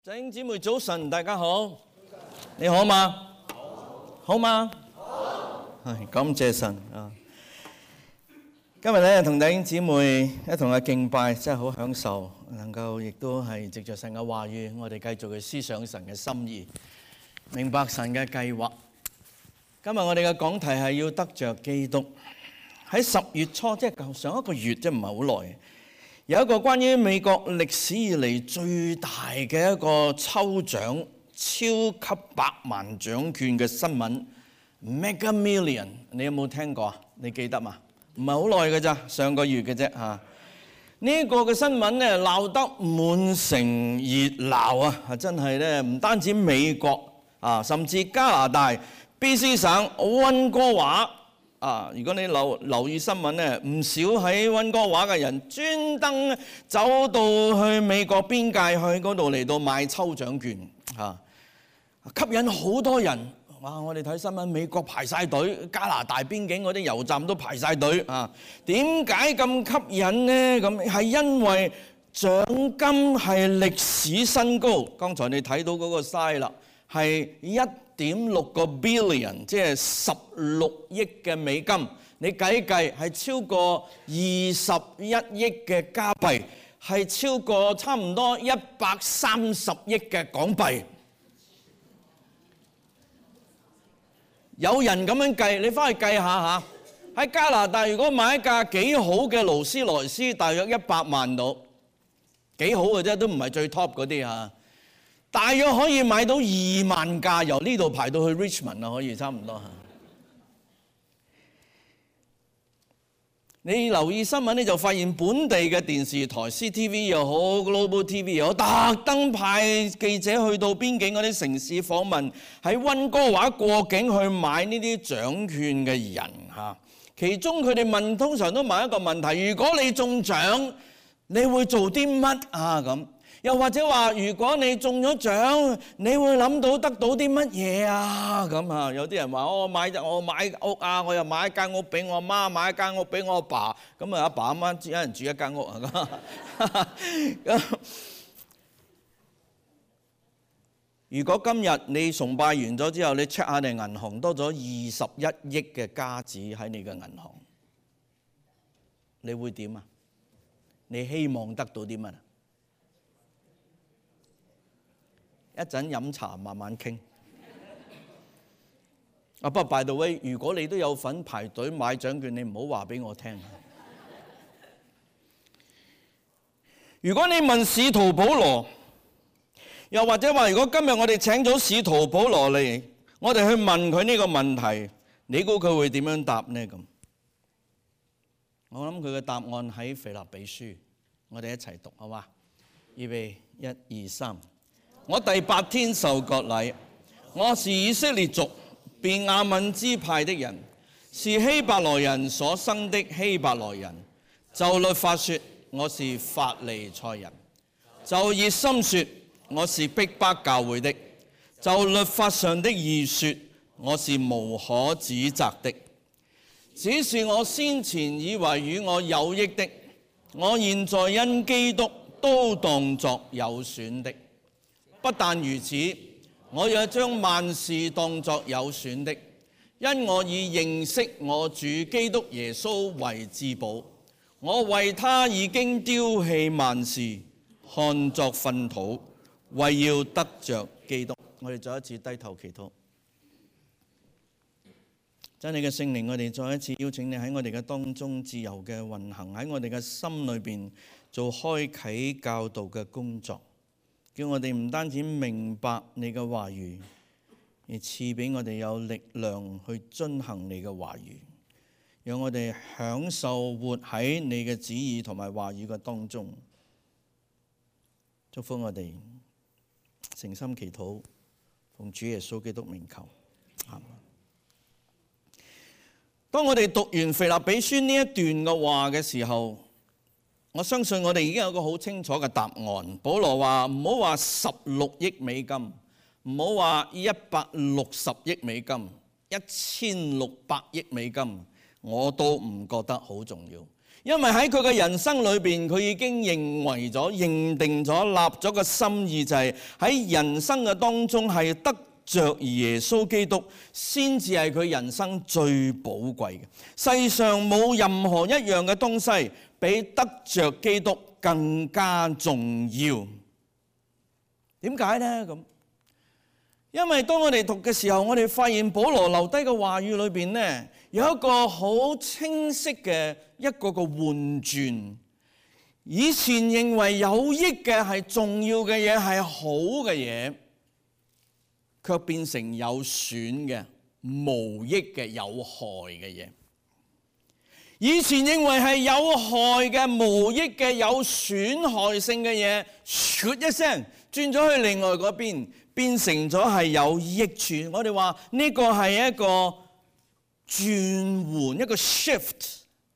弟兄姊妹早晨，大家好，你好嗎？好嗎？係感謝神啊！今日咧同弟兄姊妹一同去敬拜，真係好享受，能夠亦都係藉着神嘅話語，我哋繼續去思想神嘅心意，明白神嘅計劃。今日我哋嘅講題係要得着基督。喺10月初，即係上一個月，即係唔係好耐。有一個關於美國歷史以嚟最大嘅一個抽獎，超級百萬獎券嘅新聞 ，Mega Million， 你有冇聽過啊？你記得嘛？唔係好耐嘅咋，上個月嘅啫嚇。呢個嘅新聞咧鬧得滿城熱鬧啊！真係咧，唔單止美國啊，甚至加拿大 BC 省溫哥華。如果你留意新聞咧，唔少喺溫哥華嘅人專登走到去美國邊界去嗰度嚟到買抽獎券，吸引好多人。哇！我哋睇新聞，美國排晒隊，加拿大邊境嗰啲油站都排晒隊。點解咁吸引呢？咁係因為獎金係歷史新高。剛才你睇到嗰個 size 啦，係1.6個 billion， 即係16億嘅美金。你計係超過21億嘅加幣，係超過差唔多130億嘅港幣。有人咁樣計，你翻去計下嚇。喺加拿大如果買一架幾好嘅勞斯萊斯，大約100萬到，幾好嘅啫，都唔係最 top 嗰啲嚇。大約可以買到2萬架，由呢度排到去 Richmond 啊，可以差唔多嚇。你留意新聞你就發現本地嘅電視台 CTV 又好 Global TV 又好，特登派記者去到邊境嗰啲城市訪問，喺溫哥華過境去買呢啲獎券嘅人嚇。其中佢哋通常都問一個問題：如果你中獎，你會做啲乜啊？咁又或者話，如果你中咗獎，你會諗到得到啲乜嘢啊？咁啊，有啲人話我買屋啊，我又買一間屋俾我阿媽，買一間屋俾我阿爸，咁啊阿爸阿媽一人住一間屋啊。如果今日你崇拜完咗之後，你 check 下你銀行多咗21億嘅加紙喺你嘅銀行，你會點啊？你希望得到啲乜啊？一陣飲茶慢慢傾。不過 by the way， 如果你都有份排隊買獎券，你唔好話俾我聽。如果你問使徒保羅，又或者話如果今日我哋請咗使徒保羅嚟，我哋去問佢呢個問題，你估佢會點樣答呢？咁我諗佢嘅答案喺腓立比書，我哋一齊讀好嘛？預備1、2、3。我第8天受割禮，我是以色列族便雅憫支派的人，是希伯來人所生的希伯來人。就律法說，我是法利賽人；就熱心說，我是逼迫教會的；就律法上的義說，我是無可指責的。只是我先前以為與我有益的，我現在因基督都當作有損的。不但如此，我也將萬事當作有損的，因我以認識我主基督耶穌為至寶。我為他已經丟棄萬事，看作糞土，為要得着基督。我哋再一次低頭祈禱。真理嘅聖靈，我哋再一次邀請你喺我哋嘅當中自由嘅運行，喺我哋嘅心裏邊做開啓教導嘅工作。叫我哋唔單止明白你嘅話語，而賜俾我哋有力量去遵行你嘅話語，讓我哋享受活喺你嘅旨意同埋話語嘅當中。祝福我哋誠心祈禱，奉主耶穌基督名求。阿們。當我哋讀完腓立比書呢一段嘅話嘅時候，我相信我哋已經有個好清楚嘅答案。保羅話唔好話16億美金，唔好話160億美金，1600億美金，我都唔覺得好重要。 因為喺佢嘅人生裏邊，佢已經認定咗、立咗個心意，就係喺人生嘅當中係得着耶穌基督，先至係佢人生最寶貴嘅。世上冇任何一樣嘅東西比得着基督更加重要。點解呢？咁因為當我哋讀嘅時候，我哋發現保羅留低嘅話語裏邊呢，有一個好清晰嘅一個換轉。以前認為有益嘅係重要嘅嘢，係好嘅嘢，卻變成有損嘅、無益嘅、有害嘅嘢。以前認為係有害嘅、無益嘅、有損害性嘅嘢，唰一聲轉咗去另外嗰邊，變成咗係有益處。我哋話呢個係一個轉換，一個 shift。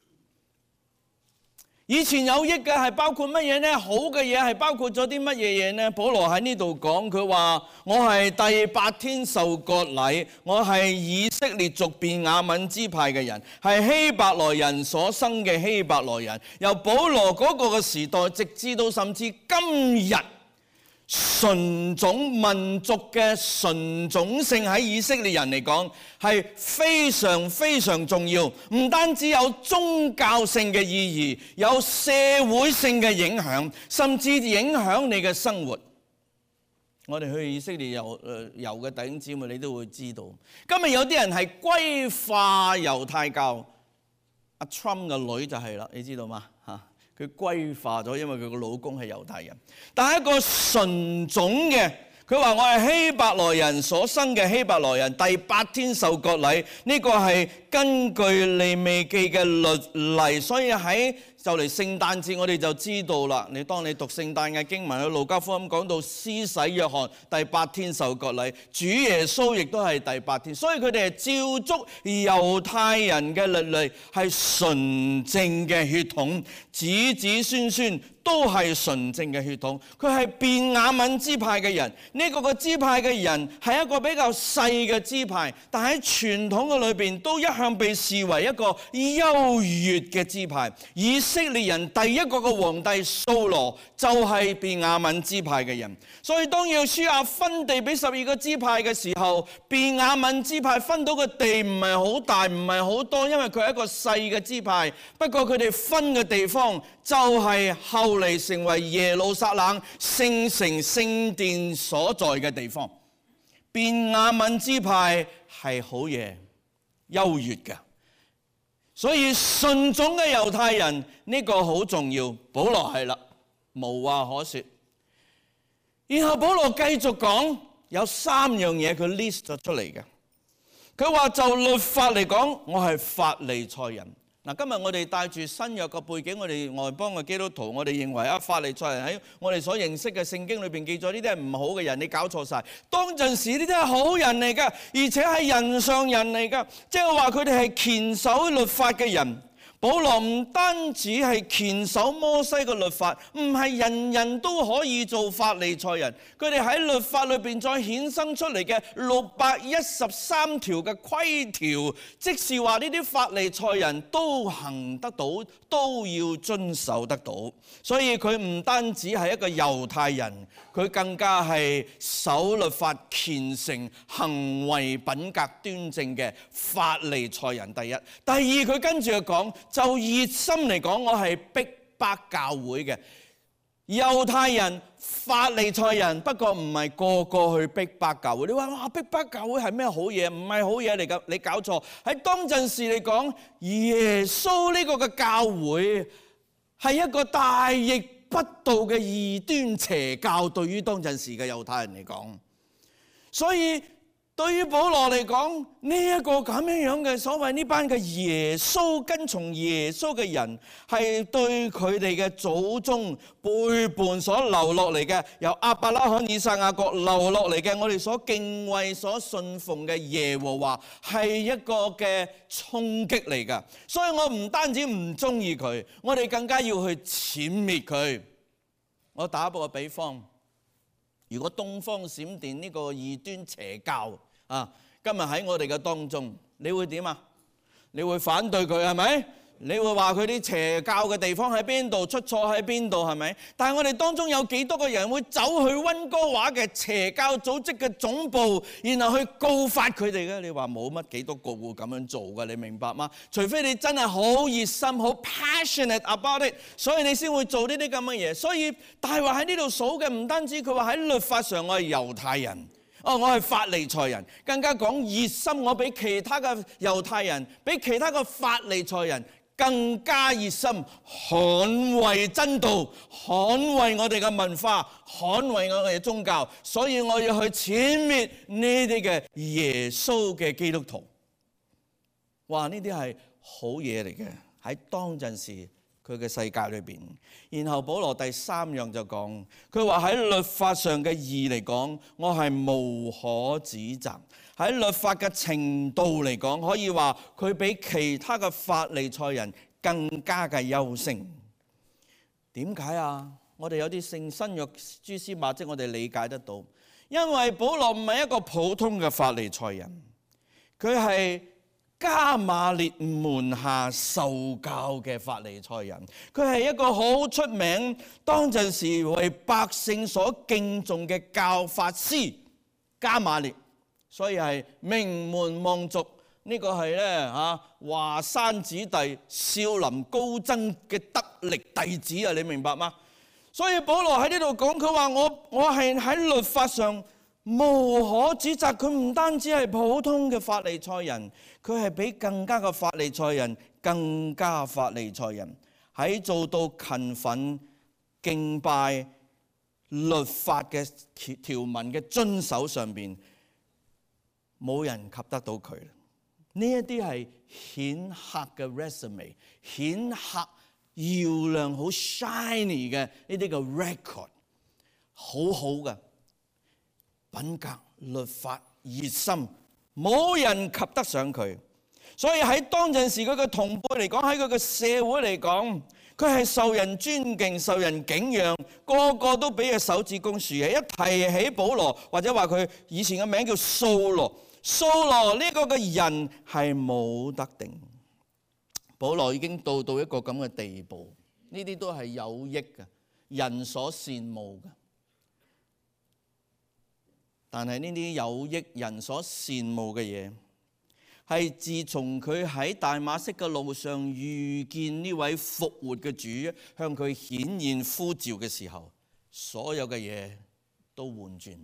以前有益嘅係包括乜嘢呢？好嘅嘢係包括咗啲乜嘢嘢呢？保羅喺呢度講，佢話我係第8天受割禮，我係以色列族便雅憫支派嘅人，係希伯來人所生嘅希伯來人。由保羅嗰個嘅時代，直至到甚至今日，純種民族嘅純種性喺以色列人嚟講係非常非常重要，唔單止有宗教性嘅意義，有社會性嘅影響，甚至影響你嘅生活。我哋去以色列遊嘅弟兄姊妹，你都會知道，今日有啲人係歸化猶太教，阿 Trump 嘅女就係啦，你知道嗎？佢歸化咗，因為佢個老公係猶太人。但係一個純種嘅，佢話我係希伯來人所生嘅希伯來人，第8天受割禮，呢個係根據利未記嘅律例，所以喺就嚟聖誕節，我哋就知道啦。當你讀聖誕嘅經文，喺路加福音講到施洗約翰第8天受割禮，主耶穌亦都係第8天，所以佢哋係照足猶太人嘅律例，係純正嘅血統，子子孫孫都係純正嘅血統。佢係便雅憫支派嘅人，呢個支派嘅人係一個比較細嘅支派，但喺傳統嘅裏邊都一向被視為一個優越嘅支派。以色列人第一個嘅皇帝掃羅就係便雅憫支派嘅人，所以當約書亞分地俾12個支派嘅時候，便雅憫支派分到嘅地唔係好大，唔係好多，因為佢係一個細嘅支派。不過佢哋分嘅地方就係後嚟成為耶路撒冷聖城聖殿所在嘅地方。便雅憫支派係好嘢，優越嘅。所以純種嘅猶太人呢個好重要，保羅係啦，無話可說。然後保羅繼續講，有3樣嘢佢 list 咗出嚟嘅。佢話就律法嚟講，我係法利賽人。嗱，今日我哋帶住新約嘅背景，我哋外邦嘅基督徒，我哋認為法利賽人喺我哋所認識嘅聖經裏邊記載呢啲係唔好嘅人，你搞錯晒。當陣時呢啲係好人嚟㗎，而且係人上人嚟㗎，即係話佢哋係虔守律法嘅人。保羅唔單止係虔守摩西嘅律法，唔係人人都可以做法利賽人。佢哋喺律法裏邊再衍生出嚟嘅613條嘅規條，即是話呢啲法利賽人都行得到，都要遵守得到。所以佢唔單止係一個猶太人，佢更加係守律法虔誠、行為品格端正嘅法利賽人。第一，第二，佢跟住講，就熱心嚟講，我係逼迫教會嘅猶太人、法利賽人，不過唔係個個去逼迫教會。你話哇，逼迫教會係咩好嘢？唔係好嘢嚟㗎，你搞錯。喺當陣時嚟講，耶穌呢個嘅教會係一個大逆不道嘅異端邪教，對於當陣時嘅猶太人嚟講。所以對於保羅嚟講，呢一個咁樣嘅所謂呢班嘅耶穌跟從耶穌嘅人，係對佢哋嘅祖宗背叛所留落嚟嘅，由亞伯拉罕、以撒、雅各留落嚟嘅，我哋所敬畏、所信奉嘅耶和華，係一個嘅衝擊嚟㗎。所以我唔單止唔中意佢，我哋更加要去剿滅佢。我打一個比方。如果東方閃電呢個異端邪教今日喺我哋嘅當中，你會點啊？你會反對佢係咪？ 你會話佢啲邪教嘅地方喺邊度，出錯喺邊度，係咪？但係我哋當中有幾多個人會走去溫哥華嘅邪教組織嘅總部，然後去告發佢哋嘅？你話冇乜幾多個會咁樣做嘅，你明白嗎？除非你真係好熱心、好 passionate about it， 所以你先會做呢啲咁嘅嘢。所以大衛喺呢度數嘅唔單止佢話喺律法上我係猶太人。我係法利賽人，更加講熱心，我比其他嘅猶太人，比其他嘅法利賽人更加熱心，捍衛真道，捍衛我哋嘅文化，捍衛我哋嘅宗教，所以我要去殲滅呢啲嘅耶穌嘅基督徒。哇！呢啲係好嘢嚟嘅，喺當陣時佢嘅世界裏邊。然後保羅第3樣就講，佢話喺律法上嘅義嚟講，我係無可指責。喺律法嘅程度嚟講，可以話佢比其他嘅法利賽人更加嘅優勝。點解啊？我哋有啲聖新約蛛絲馬跡，我哋理解得到。因為保羅唔係一個普通嘅法利賽人，佢係加瑪列門下受教嘅法利賽人，佢係一個好出名，當陣時為百姓所敬重嘅教法師加瑪列，所以係名門望族。呢個係咧華山子弟、少林高僧嘅得力弟子啊！你明白嗎？所以保羅喺呢度講，佢話我係喺律法上無可指責。佢唔單止係普通嘅法利賽人，佢係比更加嘅法利賽人更加法利賽人，喺做到勤奮敬拜律法嘅條文嘅遵守上邊，冇人及得到佢。呢一啲係顯赫嘅 resume， 顯赫耀亮好 shiny 嘅呢啲嘅 record， 好好嘅品格、律法、熱心，冇人及得上佢。所以喺當陣時佢嘅同輩嚟講，喺佢嘅社會嚟講，佢係受人尊敬、受人敬仰，個個都俾佢手指公豎起。一提起保羅，或者話佢以前嘅名叫掃羅，掃羅呢個嘅人係冇得定。保羅已經到一個咁嘅地步，呢啲都係有益嘅，人所羨慕嘅。但係呢啲有益人所羨慕嘅嘢，係自從佢喺大馬色嘅路上遇見呢位復活嘅主，向佢顯現呼召嘅時候，所有嘅嘢都換轉。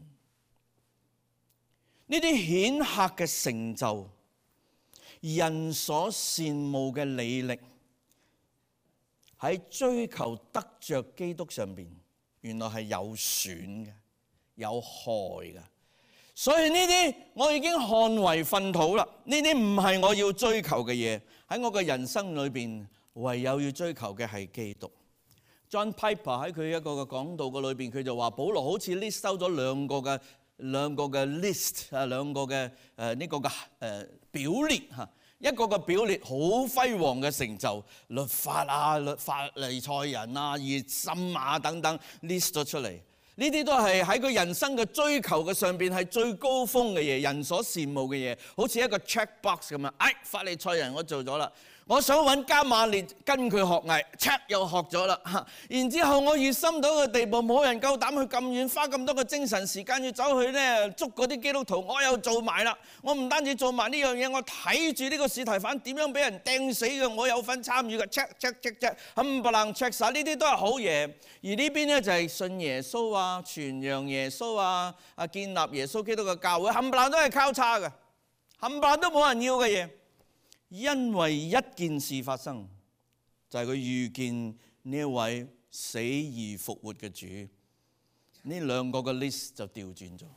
呢啲顯赫嘅成就，人所羨慕嘅履歷，喺追求得着基督上邊，原來係有損嘅、有害嘅。所以呢啲我已經看為糞土啦。呢啲唔係我要追求嘅嘢。喺我嘅人生裏邊，唯有要追求嘅係基督。John Piper 喺佢一個嘅講道嘅裏邊，佢就話保羅好似 list 收咗兩個嘅 list 啊，兩個嘅呢個嘅表列嚇。一個嘅表列好輝煌嘅成就，律法啊、法利賽人啊、熱心啊等等 list 咗出嚟。呢啲都係喺佢人生嘅追求嘅上邊係最高峰嘅嘢，人所羨慕嘅嘢，好似一個 check box 咁樣。法利賽人我做咗啦，我想揾加瑪列跟佢學藝 ，check 又學咗啦。然之後我熱心到個地步，冇人夠膽去咁遠，花咁多嘅精神時間要走去咧捉嗰啲基督徒，我又做埋啦。我唔單止做埋呢樣嘢，我睇住呢個司提反點樣俾人掟死嘅，我有份參與嘅 check， 冚唪唥 check 晒，呢啲都係好嘢。而呢邊咧就係信耶穌啊、傳揚耶穌啊、建立耶穌基督嘅教會，冚唪唥都係交叉嘅，冚唪唥都冇人要嘅嘢。因為一件事發生，就係佢遇見呢一位死而復活嘅主，呢兩個嘅 list 就調轉咗。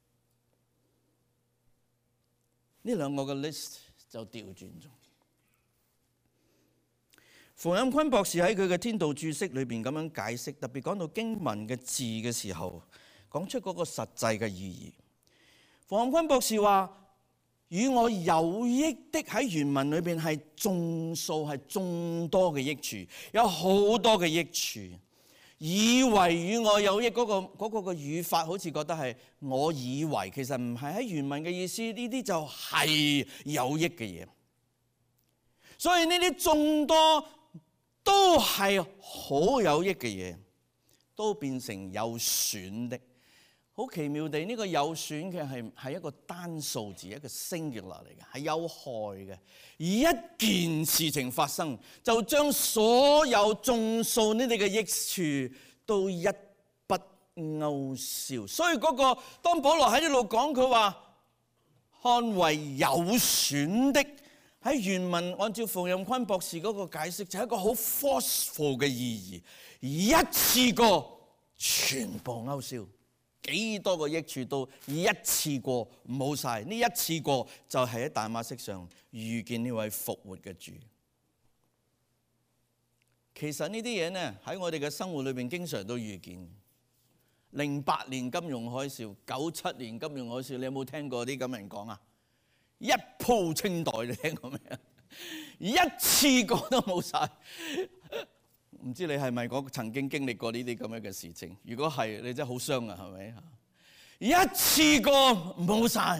呢兩個嘅 list 就調轉咗。馮蔭坤博士喺佢嘅天道注釋裏邊咁樣解釋，特別講到經文嘅字嘅時候，講出嗰個實際嘅意義。馮蔭坤博士話：與我有益的喺原文裏邊係眾數，係眾多嘅益處，有好多嘅益處。以為與我有益嗰個嘅語法，好似覺得係我以為，其實唔係，喺原文嘅意思，呢啲就係有益嘅嘢。 所以呢啲眾多都係好有益嘅嘢，都變成有損的。好奇妙地，呢個有損嘅係一個單數字，一個 singular 嚟嘅，係有害嘅。而一件事情發生，就將所有眾數呢啲嘅益處都一筆勾銷。所以當保羅喺呢度講佢話看為有損的，喺原文按照馮蔭坤博士嗰個解釋，就係一個好 forceful 嘅意義，一次過全部勾銷。幾多個益處都一次過冇晒，呢一次過就係喺大馬色上遇見呢位復活嘅主。其實呢啲嘢呢，喺我哋嘅生活裏邊經常都遇見。08年金融海嘯、97年金融海嘯，你有冇聽過啲咁嘅人講啊？一鋪清袋，你聽過未啊？一次過都冇晒。唔知你係咪曾經經歷過呢啲咁樣嘅事情？如果係，你真係好傷啊，係咪？一次過冇晒。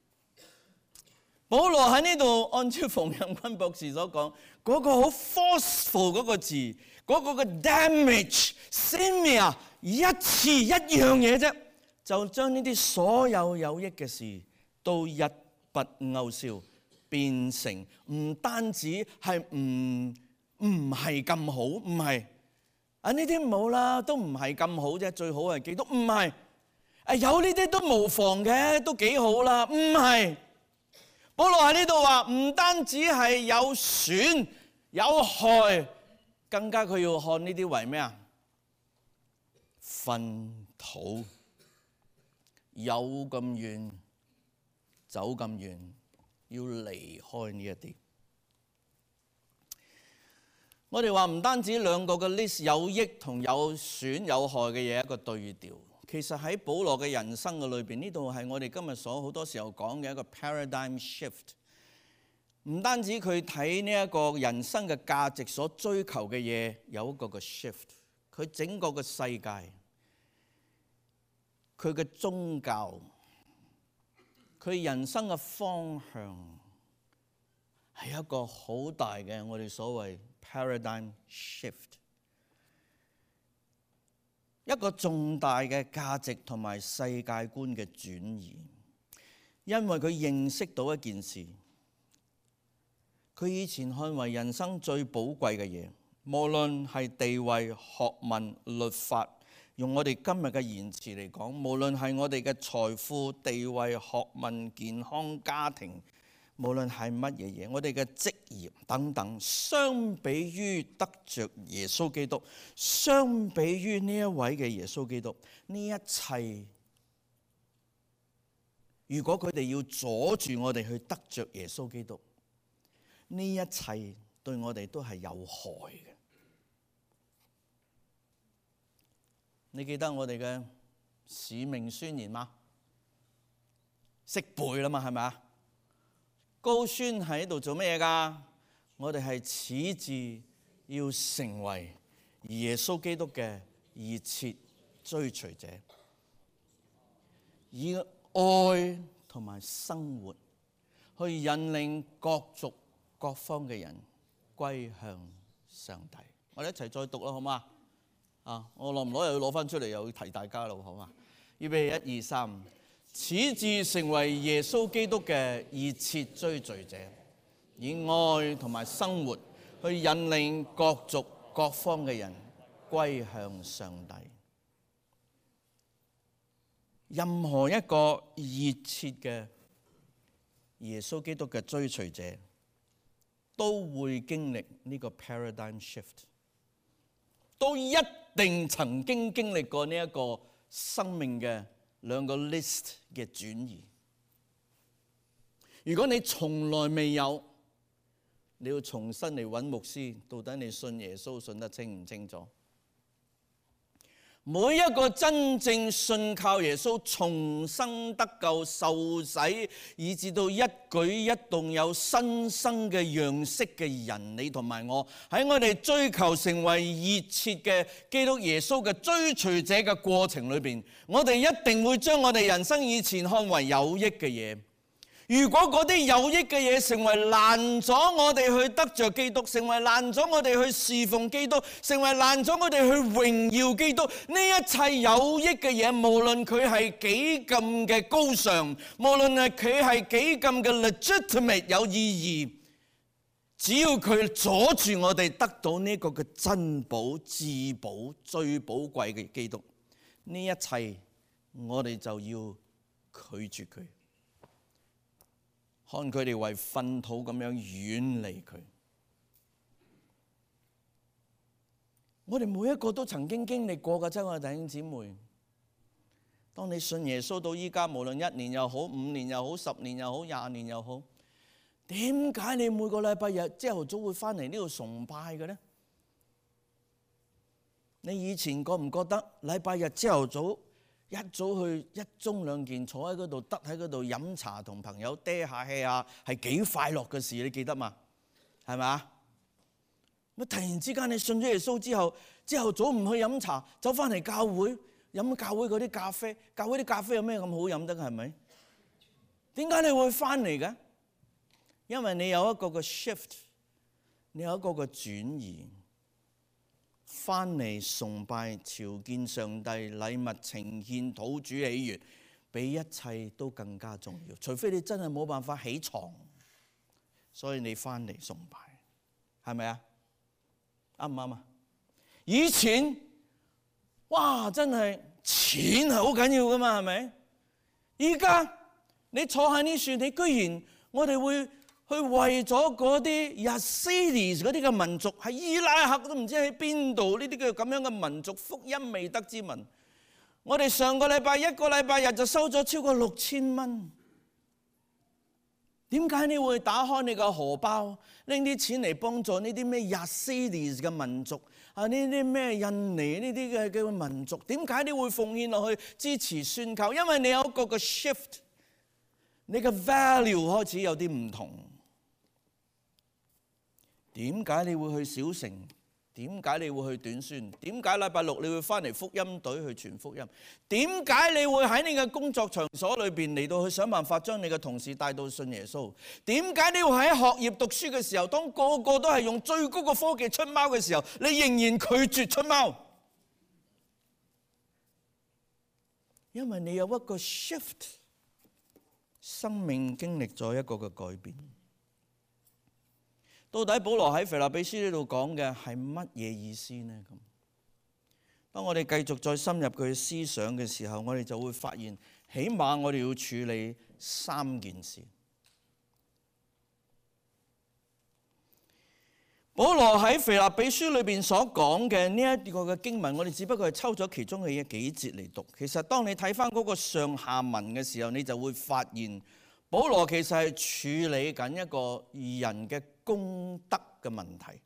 保羅喺呢度按照馮蔭坤博士所講，嗰個好 forceful 嗰個字，嗰個嘅 damage semia 一次一樣嘢啫，就將呢啲所有有益嘅事都一筆勾銷，變成唔單止係唔係咁好，唔係啊，呢啲冇啦，都唔係咁好啫，最好係基督，唔係啊，有呢啲都無妨嘅，都幾好啦，唔係。保羅喺呢度話唔單止係有損有害，更加佢要看呢啲為咩啊？糞土，有咁遠走咁遠，要離開呢一啲。我哋話唔單止兩個嘅 list 有益同有損有害嘅嘢一個對調，其實喺保羅嘅人生嘅裏邊，呢度係我哋今日所好多時候講嘅一個 paradigm shift。唔單止佢睇呢一個人生嘅價值所追求嘅嘢有一個嘅 shift， 佢整個嘅世界，佢嘅宗教，佢人生嘅方向係一個好大嘅我哋所謂paradigm shift， 一個重大嘅價值同埋世界觀嘅轉移，因為佢認識到一件事，佢以前看為人生最寶貴嘅嘢，無論係地位、學問、律法，用我哋今日嘅言辭嚟講，無論係我哋嘅財富、地位、學問、健康、家庭，無論係乜嘢嘢，我哋嘅職業等等，相比於得着耶穌基督，相比於呢一位嘅耶穌基督，呢一切，如果佢哋要阻住我哋去得着耶穌基督，呢一切對我哋都係有害嘅。你記得我哋嘅使命宣言嗎？識背啦嘛，係咪啊？高宣喺度做咩㗎？我哋係始志要成為耶穌基督嘅熱切追隨者，以愛同埋生活去引領各族各方嘅人歸向上帝。我哋一齊再讀啦，好嗎？我攞唔攞又要攞翻出嚟，又要提大家啦，好嗎？預備1、2、3。始志成為耶穌基督嘅熱切追隨者，以愛同埋生活去引領各族各方嘅人歸向上帝。任何一個熱切嘅耶穌基督嘅追隨者，都會經歷呢個 paradigm shift， 都一定曾經經歷過呢一個生命嘅兩個 list 嘅轉移。如果你從來未有，你要重新嚟揾牧師，到底你信耶穌信得清唔清楚？每一個真正信靠耶穌、重生得救、受洗，以至到一舉一動有新生嘅樣式嘅人，你同埋我，喺我哋追求成為熱切嘅基督耶穌嘅追隨者嘅過程裏邊，我哋一定會將我哋人生以前看為有益嘅嘢， 如果嗰啲有益嘅嘢成為攔咗我哋去得着基督，成為攔咗我哋去侍奉基督，成為攔咗我哋去榮耀基督，呢一切有益嘅嘢，無論佢係幾咁嘅高尚，無論係佢係幾咁嘅 legitimate 有意義，只要佢阻住我哋得到呢個嘅珍寶、至寶、最寶貴嘅基督，呢一切我哋就要拒絕佢。看佢哋為糞土咁樣遠離佢。我哋每一個都曾經經歷過嘅，親愛的弟兄姊妹。當你信耶穌到依家，無論1年又好、5年又好、10年又好、20年又好，點解你每個禮拜日朝頭早會返嚟呢度崇拜嘅呢？你以前覺唔覺得禮拜日朝頭早一早去一盅兩件坐喺嗰度，得喺嗰度飲茶同朋友嗲下氣啊，係幾快樂嘅事，你記得嘛？係咪啊？乜突然之間你信咗耶穌之後，朝頭早唔去飲茶，走翻嚟教會飲教會嗰啲咖啡，教會啲咖啡有咩咁好飲得？係咪？點解你會翻嚟嘅？因為你有一個嘅 shift， 你有一個嘅轉移。翻嚟崇拜、朝見上帝、禮物呈獻、討主喜悅，比一切都更加重要。除非你真係冇辦法起床，所以你翻嚟崇拜，係咪啊？啱唔啱啊？以前哇，真係錢係好緊要噶嘛，係咪？依家你坐喺呢處，你居然我哋會去為咗嗰啲亞西尼嗰啲嘅民族，喺伊拉克都唔知喺邊度，呢啲嘅咁樣嘅民族，福音未得之民，我哋上個禮拜一個禮拜日就收咗超過6000蚊。點解你會打開你個荷包，拎啲錢嚟幫助呢啲咩亞西尼嘅民族啊？呢啲咩印尼呢啲嘅民族？點解你會奉獻落去支持宣教？因為你有一個嘅 shift， 你嘅 value 開始有啲唔同。點解你會去小城？點解你會去短宣？點解禮拜六你會翻嚟福音隊去傳福音？點解你會喺你嘅工作場所裏邊嚟到去想辦法將你嘅同事帶到信耶穌？點解你會喺學業讀書嘅時候，當個個都係用最高嘅科技出貓嘅時候，你仍然拒絕出貓？因為你有一個 shift， 生命經歷咗一個嘅改變。到底保羅喺腓立比書呢度講嘅係乜嘢意思呢？咁當我哋繼續再深入佢思想嘅時候，我哋就會發現，起碼我哋要處理3件事。保羅喺腓立比書裏邊所講嘅呢一個嘅經文，我哋只不過係抽咗其中嘅幾節嚟讀。其實當你睇翻嗰個上下文嘅時候，你就會發現保羅其實係處理緊一個人嘅功德嘅問題。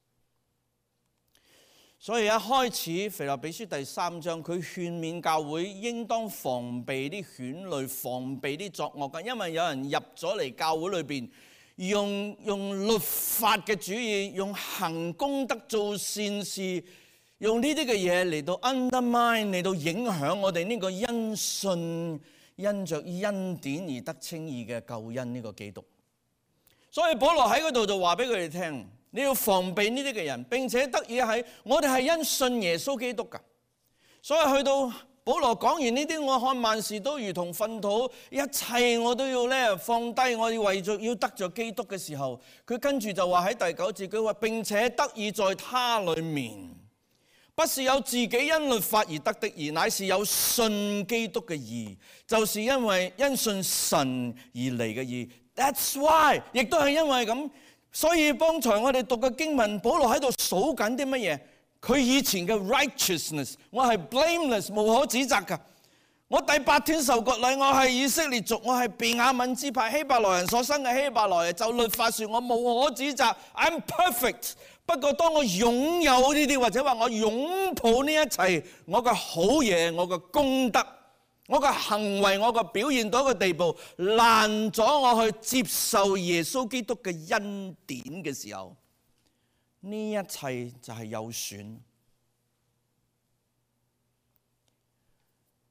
所以一開始腓立比書第3章，佢勸勉教會應當防備啲犬類，防備啲作惡嘅，因為有人入咗嚟教會裏邊，用律法嘅主義，用行功德做善事，用呢啲嘅嘢嚟到 undermine， 嚟到影響我哋呢個因信因着恩典而得稱義嘅救恩呢個基督。所以保羅喺嗰度就話俾佢哋聽，你要防備呢啲嘅人，並且得以喺我哋係因信耶穌基督㗎。所以去到保羅講完呢啲，我看萬事都如同糞土，一切我都要放低，我要為咗要得着基督嘅時候，佢跟住就話喺第9節，佢話並且得以在他裡面，不是有自己因律法而得的義，乃是有信基督嘅義，就是因為因信神而嚟嘅義。That's why， 亦都係因為咁，所以剛才我哋讀嘅經文，保羅喺度數緊啲乜嘢？佢以前嘅 righteousness， 我係 blameless， 無可指責㗎。我第8天受割禮，我係以色列族，我係便雅憫支派希伯來人所生嘅希伯來人，就律法說我無可指責 ，I'm perfect。不過當我擁有呢啲，或者話我擁抱呢一切，我嘅好嘢，我嘅功德，我嘅行為，我嘅表現到一個地步，攔咗我去接受耶穌基督嘅恩典嘅時候，呢一切就係有損。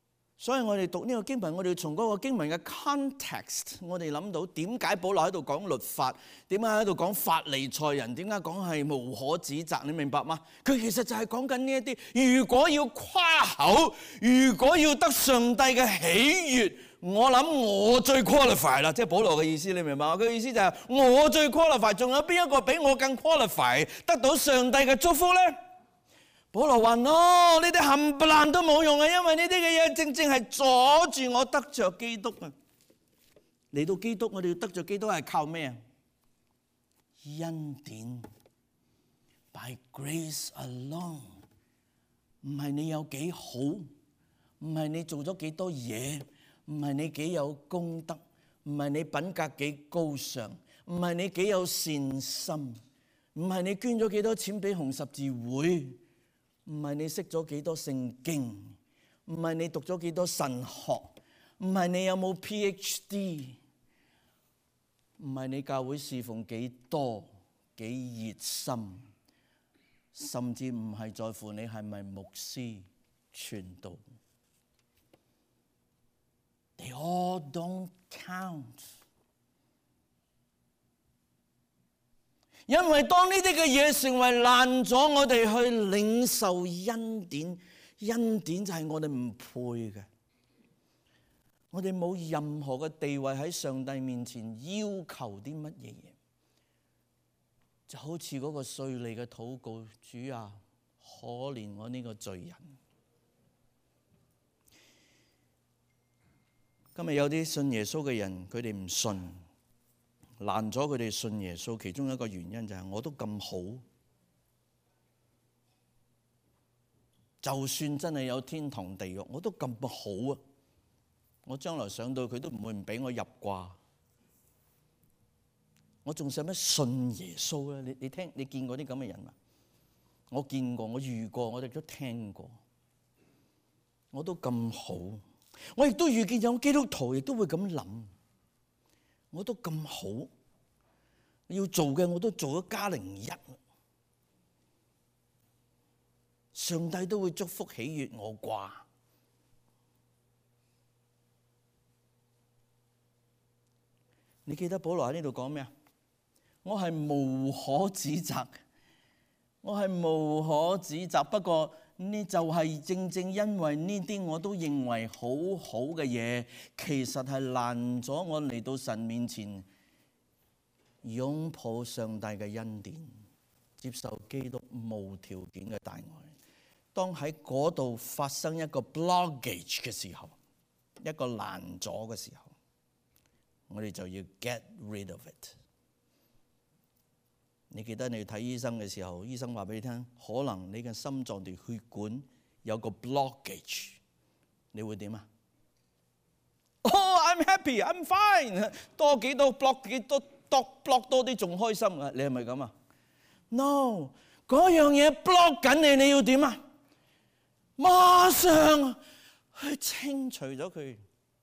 所以我哋讀呢個經文，我哋要從嗰個經文嘅 context， 我哋諗到點解保羅喺度講律法，點解喺度講法利賽人，點解講係無可指責，你明白嗎？佢其實就係講緊呢一啲，如果要誇口，如果要得上帝嘅喜悅，我諗我最 qualify 啦，即係保羅嘅意思，你明白嗎？佢嘅意思就係我最 qualify， 仲有邊一個比我更 qualify 得到上帝嘅祝福呢？保羅話：呢啲冚唪唥都冇用啊，因為呢啲嘅嘢正正係阻住我得着基督啊！嚟到基督，我哋要得着基督係靠咩啊？恩典 ，by grace alone， 唔係你有幾好，唔係你做咗幾多嘢，唔係你幾有功德，唔係你品格幾高尚，唔係你幾有善心，唔係你捐咗幾多錢俾紅十字會。唔係你識咗幾多聖經，唔係你讀咗幾多神學，唔係你有冇 PhD， 唔係你教會侍奉幾多幾熱心，甚至唔係在乎你係咪牧師傳道。They all don't count。因為當呢啲嘅嘢成為攔阻我哋去領受恩典，恩典就係我哋唔配嘅，我哋冇任何嘅地位喺上帝面前要求啲乜嘢嘢，就好似嗰個稅吏嘅禱告：主啊，可憐我呢個罪人。今日有啲信耶穌嘅人，佢哋唔信。攔咗佢哋信耶穌，其中一個原因就係我都咁好，就算真係有天堂地獄，我都咁好啊！我將來上到佢都唔會唔俾我入啩，我仲使乜信耶穌咧？你聽，你見過啲咁嘅人嘛？我見過，我遇過，我哋都聽過，我都咁好，我亦都遇見有基督徒亦都會咁諗。我都咁好，要做嘅我都做咗+01，上帝都會祝福喜悅我啩？你記得保羅喺呢度講咩啊？我係無可指責，我係無可指責。不過呢就係正正因為呢啲我都認為好好嘅嘢，其實係攔咗我嚟到神面前擁抱上帝嘅恩典，接受基督無條件嘅大愛。當喺嗰度發生一個 blockage 嘅時候，一個攔阻嘅時候，我哋就要 get rid of it。你記得你睇醫生嘅時候，醫生話俾你聽，可能你嘅心臟條血管有個 blockage， 你會點啊？I'm happy, I'm fine。多幾多 block 幾多 block 多啲仲開心啊？你係咪咁啊 ？No， 嗰樣嘢 block 緊你，你要點啊？馬上去清除咗佢。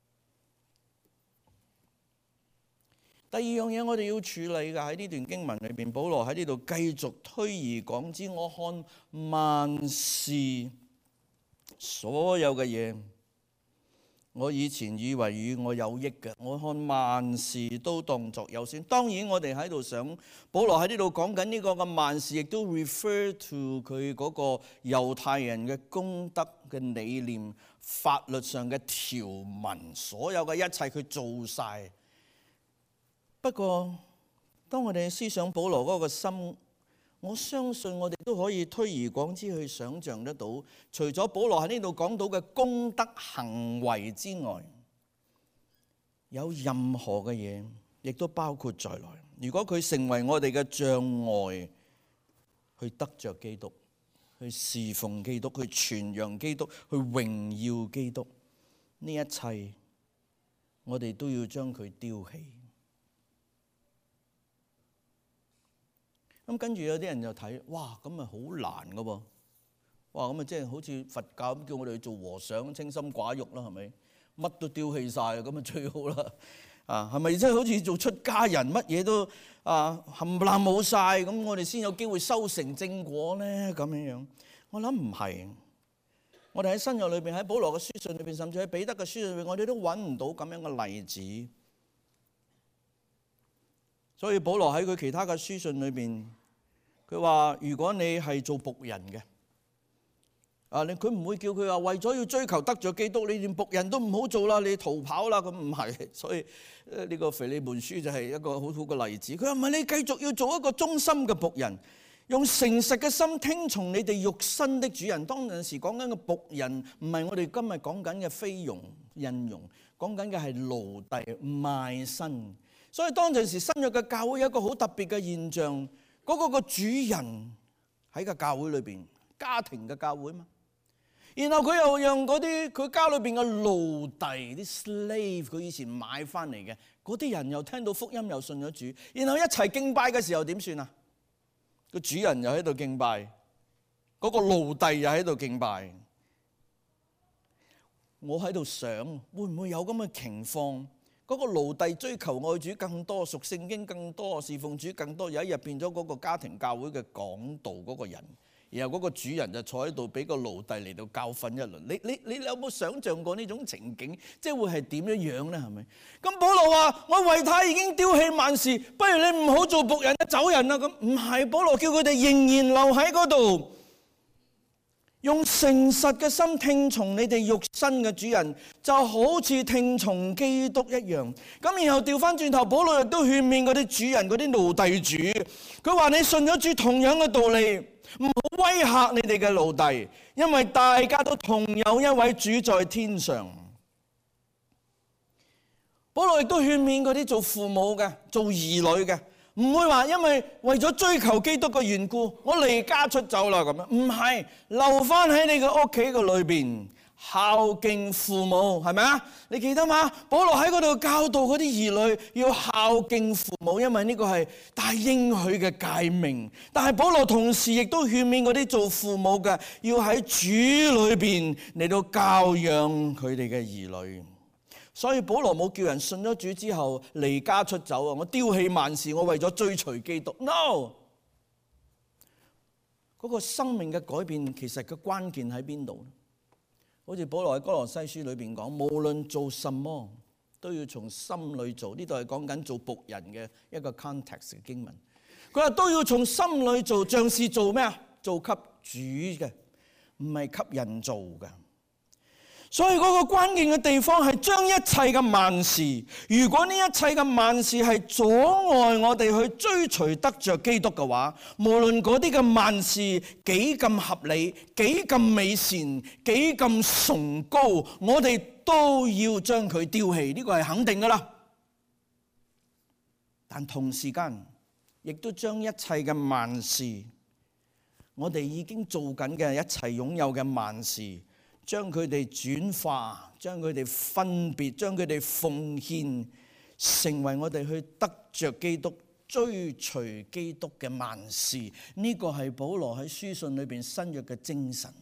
第二樣嘢我哋要處理嘅喺呢段經文裏邊，保羅喺呢度繼續推而廣之。我看萬事所有嘅嘢，我以前以為與我有益嘅，我看萬事都當作有損。當然我哋喺度想，保羅喺呢度講緊呢個嘅萬事，亦都 refer to 佢嗰個猶太人嘅公德嘅理念、法律上嘅條文，所有嘅一切佢做晒。不過，當我哋思想保羅嗰個心，我相信我哋都可以推而廣之去想像得到，除咗保羅喺呢度講到嘅公德行為之外，有任何嘅嘢，亦都包括在內。如果佢成為我哋嘅障礙，去得着基督，去侍奉基督，去傳揚基督，去榮耀基督，呢一切，我哋都要將佢丟棄。咁跟住有啲人就睇，哇，咁咪好難噶喎！哇，咁咪即係好似佛教咁叫我哋去做和尚，清心寡欲啦，係咪？乜都丟棄晒，咁咪最好啦！啊，係咪即係好似做出家人，乜嘢都冚唪唥冇晒，咁我哋先有機會修成正果咧？咁樣樣，我諗唔係。 我哋喺新約裏邊，喺保羅嘅書信裏邊，甚至喺彼得嘅書信裏邊，我哋都揾唔到咁樣嘅例子。所以保羅喺佢其他嘅書信裏邊，佢話：如果你係做僕人嘅，佢唔會叫佢話為咗要追求得着基督，你連僕人都唔好做啦，你逃跑啦，咁唔係。所以呢個腓利門書就係一個好好嘅例子。佢話唔係，你繼續要做一個忠心嘅僕人，用誠實嘅心聽從你哋肉身的主人。當陣時講緊嘅僕人，唔係我哋今日講緊嘅菲傭、印傭，講緊嘅係奴隸賣身。所以當陣時新約嘅教會有一個好特別嘅現象，嗰個主人喺個教會裏邊，家庭嘅教會嘛。然後佢又讓嗰啲佢家裏邊嘅奴隸啲 slave， 佢以前買翻嚟嘅嗰啲人又聽到福音又信咗主，然後一齊敬拜嘅時候點算啊？個主人又喺度敬拜，嗰個奴隸又喺度敬拜。我喺度想，會唔會有咁嘅情況？嗰個奴隸追求愛主更多，讀聖經更多，侍奉主更多，有一日變咗嗰個家庭教會嘅講道嗰個人，然後嗰個主人就坐喺度俾個奴隸嚟到教訓一輪。你有冇想像過呢種情景？即係會係點樣樣咧？係咪？咁保羅話：我為他已經丟棄萬事，不如你唔好做僕人，走人啦！咁唔係，保羅叫佢哋仍然留喺嗰度，用誠實嘅心聽從你哋肉身嘅主人，就好似聽從基督一樣。咁然後調翻轉頭，保羅亦都勸勉嗰啲主人、嗰啲奴隸主，佢話：你信咗主同樣嘅道理，唔好威嚇你哋嘅奴隸，因為大家都同有一位主在天上。保羅亦都勸勉嗰啲做父母嘅、做兒女嘅，唔會話因為咗追求基督嘅緣故，我離家出走啦咁樣。唔係，留翻喺你嘅屋企嘅裏邊，孝敬父母，係咪啊？你記得嗎？保羅喺嗰度教導嗰啲兒女要孝敬父母，因為呢個係大應許嘅誡命。但係保羅同時亦都勸勉嗰啲做父母嘅，要喺主裏邊嚟到教養佢哋嘅兒女。所以保羅冇叫人信咗主之後離家出走啊！我丟棄萬事，我為咗追隨基督。No， 嗰個生命嘅改變其實個關鍵喺邊度？好似保羅喺哥羅西書裏邊講，無論做什麼都要從心裏做。呢度係講緊做僕人嘅一個 context 嘅經文。佢話都要從心裏做，像是做咩啊？做給主嘅，唔係給人做嘅。所以嗰個關鍵嘅地方係將一切嘅萬事，如果呢一切嘅萬事係阻礙我哋去追隨得着基督嘅話，無論嗰啲嘅萬事幾咁合理、幾咁美善、幾咁崇高，我哋都要將佢丟棄，呢個係肯定噶啦。但同時間亦都將一切嘅萬事，我哋已經做緊嘅一切擁有嘅萬事，將佢哋轉化，將佢哋分別，將佢哋奉獻，成為我哋去得着基督、追隨基督嘅萬事。呢個係保羅喺書信裏邊新約嘅精神。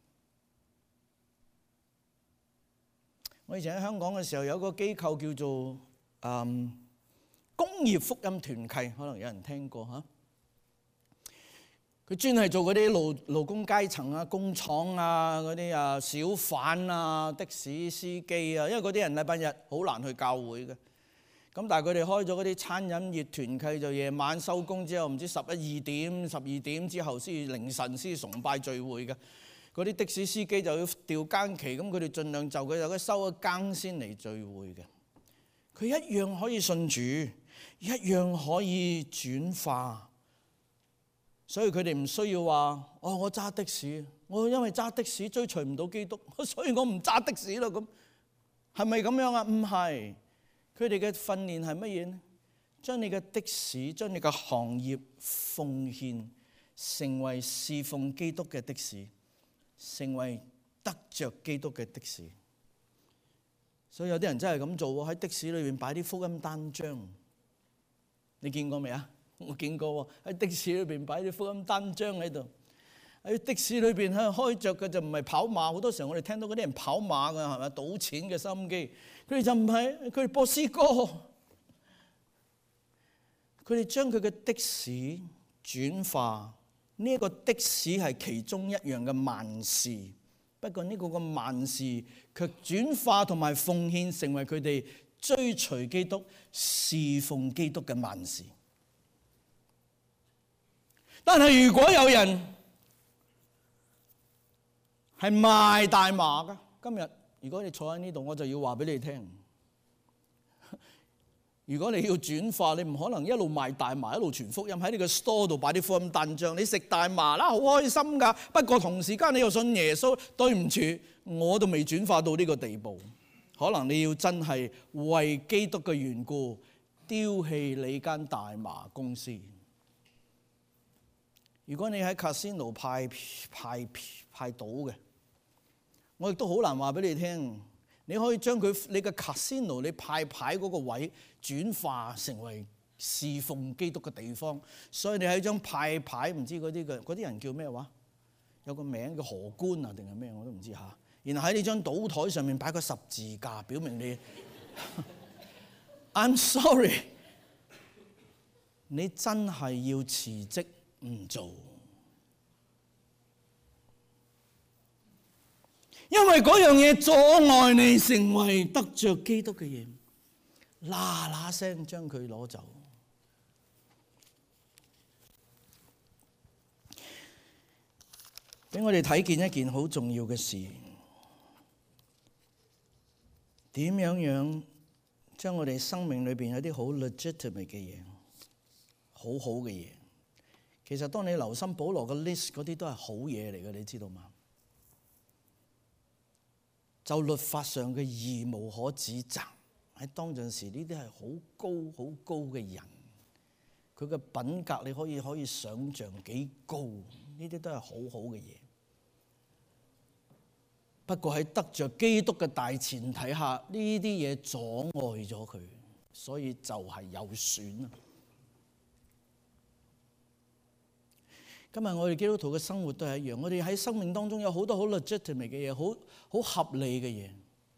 我以前喺香港嘅時候，有一個機構叫做工業福音團契，可能有人聽過嚇。佢專係做嗰啲勞工階層啊、工廠啊、嗰啲小販啊、的士司機啊，因為嗰啲人禮拜日好難去教會嘅。咁但係佢哋開咗嗰啲餐飲業團契，就夜晚收工之後，唔知12點之後先凌晨先崇拜聚會嘅。嗰啲的士司機就要調更期，咁佢哋盡量就佢收咗更先嚟聚會嘅。佢一樣可以信主，一樣可以轉化。所以佢哋唔需要話，我揸的士，我因為揸的士追隨唔到基督，所以我唔揸的士啦。咁係咪咁樣啊？唔係，佢哋嘅訓練係乜嘢呢？將你嘅的士，將你嘅行業奉獻，成為侍奉基督嘅的士，成為得着基督嘅的士。所以有啲人真係咁做喎，喺的士裏邊擺啲福音單張，你見過未啊？我見過喎，喺的士裏邊擺啲福音單張喺度。喺的士裏邊開着嘅就唔係跑馬，好多時候我哋聽到嗰啲人跑馬㗎，係咪賭錢嘅收音機？佢哋就唔係，佢哋播詩歌。佢哋將佢嘅的士轉化，呢一個的士係其中一樣嘅萬事， 不過呢個嘅萬事卻轉化同埋奉獻成為佢哋追隨基督、侍奉基督嘅萬事。但係如果有人係賣大麻㗎，今日如果你坐喺呢度，我就要話俾你聽。如果你要轉化，你唔可能一路賣大麻一路傳福音，喺你個 store 度擺啲福音單張，你食大麻啦，好開心㗎。不過同時間你又信耶穌，對唔住，我都未轉化到呢個地步。可能你要真係為基督嘅緣故丟棄你間大麻公司。如果你喺 casino 派賭嘅，我亦都好難話俾你聽。你可以將你嘅 casino 你派牌嗰個位轉化成為侍奉基督嘅地方，所以你喺張派牌唔知嗰啲人叫咩話？有個名叫荷官啊定係咩我都唔知嚇。然後喺呢張賭台上面擺個十字架，表明你I'm sorry， 你真係要辭職唔做。因為嗰樣嘢阻礙你成為得着基督嘅嘢，嗱嗱聲將佢攞走。俾我哋睇見一件好重要嘅事，點樣將我哋生命裏邊有啲好 legitimate 嘅嘢，好好嘅嘢。其實當你留心保羅嘅 list 嗰啲都係好嘢嚟嘅，你知道嗎？就律法上嘅義無可指責，喺當陣時呢啲係好高嘅人，佢嘅品格你可以想像幾高，呢啲都係好好嘅嘢。不過喺得着基督嘅大前提下，呢啲嘢阻礙咗佢，所以就係有損啊！今日我哋基督徒嘅生活都係一樣，我哋喺生命當中有好多好 legitimate 嘅嘢，好合理嘅嘢，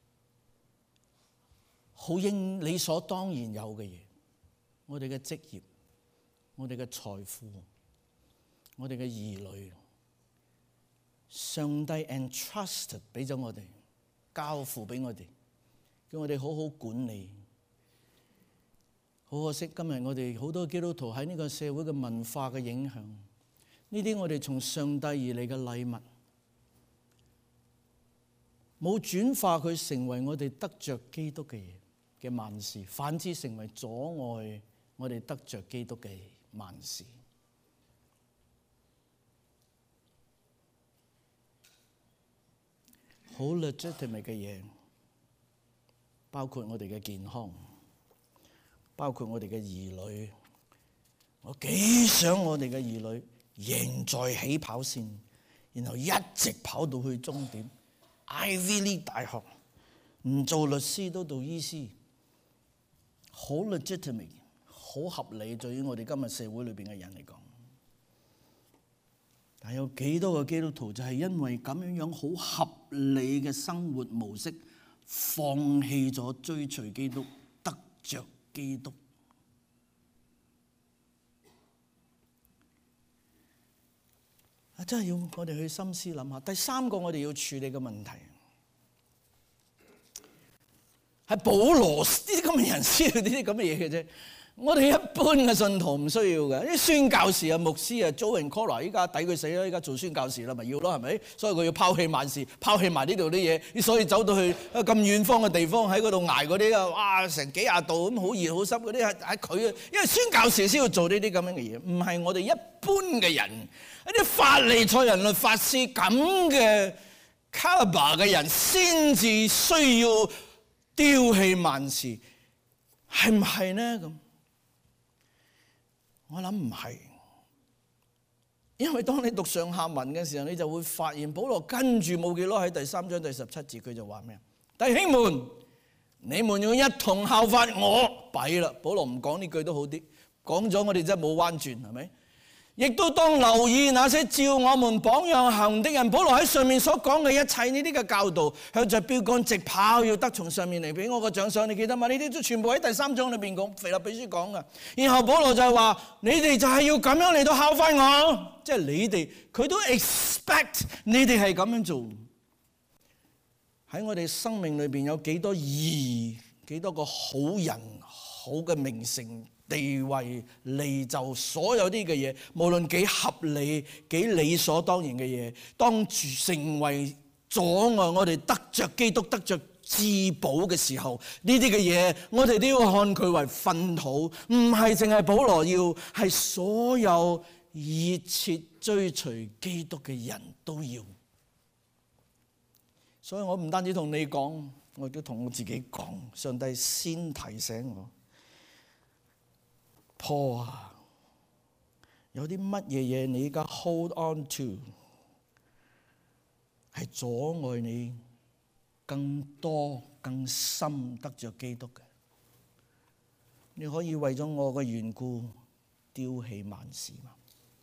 好應理所當然有嘅嘢。我哋嘅職業，我哋嘅財富，我哋嘅兒女，上帝 entrusted 俾咗我哋，交付俾我哋，叫我哋好好管理。好可惜，今日我哋好多基督徒喺呢個社會嘅文化嘅影響，呢啲我哋從上帝而嚟嘅禮物，冇轉化佢成為我哋得着基督嘅嘢嘅萬事，反之成為阻礙我哋得着基督嘅萬事。好 legitimate 嘅嘢，包括我哋嘅健康，包括我哋嘅兒女。我幾想我哋嘅兒女贏在起跑線，然後一直跑到去終點。Ivy League 大學，唔做律師都做醫師，好 legitimate， 好合理。對於我哋今日社會裏邊嘅人嚟講，但有幾多個基督徒就係因為咁樣好合理嘅生活模式，放棄咗追隨基督，得着基督。真係要我哋去深思諗下。第三個我哋要處理嘅問題係保羅呢啲咁嘅人需要呢啲咁嘅嘢嘅啫。我哋一般嘅信徒唔需要嘅。啲宣教士啊、牧師啊、Joe and Cora 依家抵佢死啦，依家做宣教士啦，咪要咯，係咪？所以佢要拋棄萬事，拋棄埋呢度啲嘢，所以走到去咁遠方嘅地方喺嗰度捱嗰啲啊，哇！成幾廿度咁，好熱好濕嗰啲係佢啊，因為宣教士先要做呢啲咁樣嘅嘢，唔係我哋一般嘅人。一啲法利賽人、律法師咁嘅 caliber 嘅人，先至需要丟棄萬事，係唔係呢？咁我諗唔係，因為當你讀上下文嘅時候，你就會發現保羅跟住冇幾耐喺第3章第17節，佢就話咩？弟兄們，你們要一同效法我。弊啦，保羅唔講呢句都好啲，講咗我哋真係冇彎轉，係咪？亦都當留意那些照我們榜樣行的人。保羅喺上面所講嘅一切呢啲嘅教導，向着標杆直跑，要得從上面嚟俾我個獎賞。你記得嘛？呢啲都全部喺第3章裏邊講，腓立比書講嘅。然後保羅就係話：你哋就係要咁樣嚟到效法我，即係你哋，佢都 expect 你哋係咁樣做。 喺我哋生命裏邊有幾多義，幾多個好人，好嘅名聲、地位、利就，所有啲嘅嘢，無論幾合理、幾理所當然嘅嘢，當成為阻礙我哋得着基督、得着至寶嘅時候，呢啲嘅嘢我哋都要看佢為糞土，唔係淨係保羅要，係所有熱切追隨基督嘅人都要。所以我唔單止同你講，我亦都同我自己講，上帝先提醒我，Paul啊，有啲乜嘢嘢你而家 hold on to 係阻礙你更多更深得着基督嘅？你可以為咗我嘅緣故丟棄萬事嗎？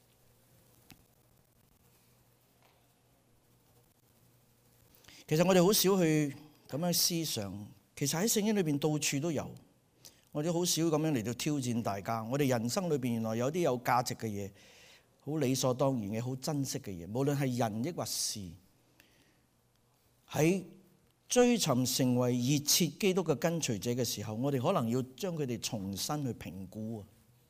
其實我哋好少去咁樣思想，其實喺聖經裏邊到處都有，我哋好少咁樣嚟到挑戰大家。我哋人生裏邊原來有啲有價值嘅嘢，好理所當然嘅，好珍惜嘅嘢，無論係人抑或事，喺追尋成為熱切基督嘅跟隨者嘅時候，我哋可能要將佢哋重新去評估。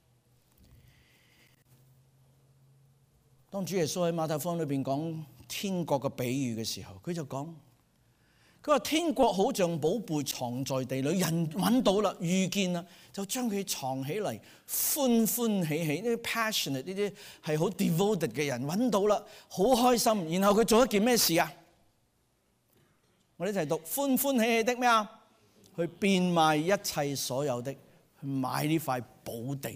當主耶穌喺馬太福音裏邊講天國嘅比喻嘅時候，佢就講，佢話天國好像寶貝藏在地裏，人揾到啦，遇見啦，就將佢藏起嚟，歡歡喜喜。呢啲 passionate， 呢啲係好 devoted 嘅人揾到啦，好開心。然後佢做一件咩事啊？我哋一齊讀，歡歡喜喜的咩啊？去變賣一切所有的，去買呢塊寶地。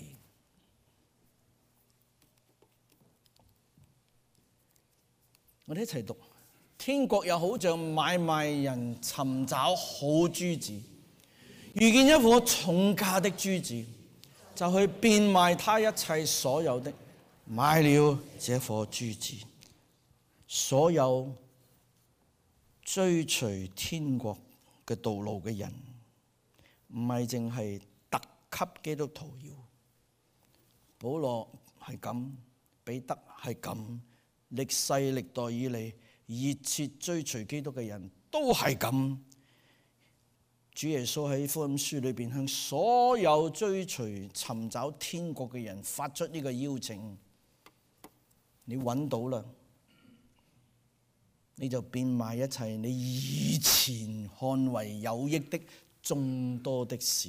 我哋一齊讀，天國又好像買賣人尋找好珠子，遇見一顆重價的珠子，就去變賣他一切所有的，買了這顆珠子。所有追隨天國嘅道路嘅人，唔係淨係特級基督徒要，保羅係咁，彼得係咁，歷世歷代以嚟熱切追隨基督嘅人都係咁。主耶穌喺福音書裏邊向所有追隨尋找天國嘅人發出呢個邀請，你揾到啦，你就變賣一切你以前看為有益的眾多的事，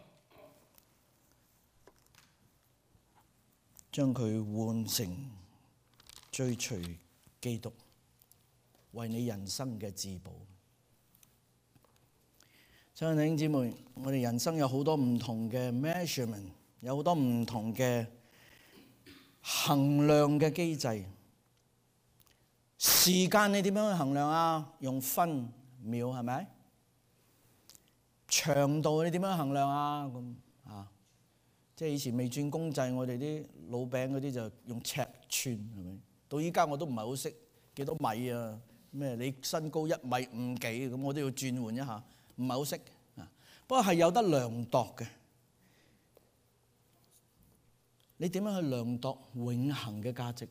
將佢換成追隨基督，為你人生嘅至寶。親愛的弟兄姊妹，我哋人生有好多唔同嘅 measurement， 有好多唔同嘅衡量嘅機制。時間你點樣去衡量啊？用分秒係咪？長度你點樣衡量啊？咁啊，即係以前未轉公制，我哋啲老餅嗰啲就用尺寸係咪？到依家我都唔係好識幾多米啊？咩？你身高1.5米幾咁，我都要轉換一下，唔係好識啊。不過係有得量度嘅。你點樣去量度永恆嘅價值？